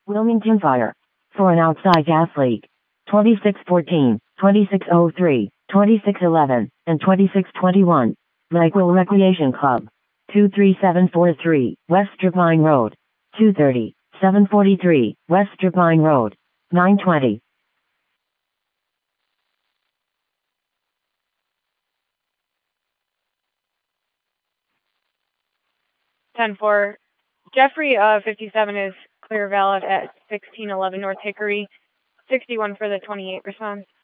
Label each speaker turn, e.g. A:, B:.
A: Wilmington Fire. For an outside athlete. 2614, 2603, 2611, and 2621. Lakeville Recreation Club. 23743, West Strapine Road. 230, 743, West Strapine Road. 920.
B: 10-4. Jeffrey, 57, is clear valid at 1611 North Hickory. 61 for the 28 response.